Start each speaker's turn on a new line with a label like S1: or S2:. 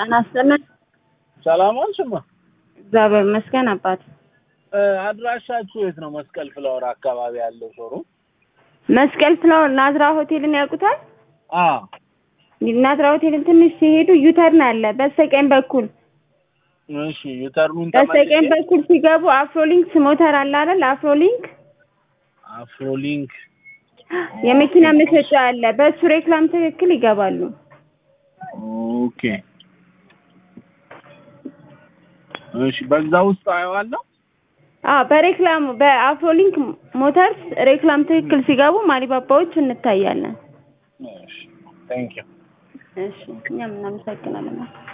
S1: ጤና ይስጥልን።
S2: ሰላም አልሽማ?
S1: እግዚአብሔር ይመስገን አባት።
S2: አድራሻችሁ የት ነው? መስቀል ፍላወር አካባቢ ያለው ሾሩ?
S1: መስቀል ፍላወር ናዝራ ሆቴልን ያውቁታል?
S2: አዎ።
S1: ናዝራ ሆቴልን ትንሽ ሲሄዱ ዩተርን አለ በስተቀኝ በኩል።
S2: እሺ፣ ዩተርኑን
S1: በስተቀኝ በኩል ሲገቡ አፍሮሊንክ ሞተር አለ አይደል?
S2: አፍሮሊንክ
S1: የመኪና መሸጫ አለ። በሱ ሬክላም ትክክል ይገባሉ።
S2: ኦኬ። እሺ፣ በዛ ውስጥ አየዋለሁ።
S1: በሬክላሙ በአፍሮሊንክ ሞተርስ ሬክላም ትክክል ሲገቡ ማሊባባዎች እንታያለን።
S2: እሺ፣ ቴንክ ዩ።
S1: እሺ፣ እኛም እናመሰግናለን።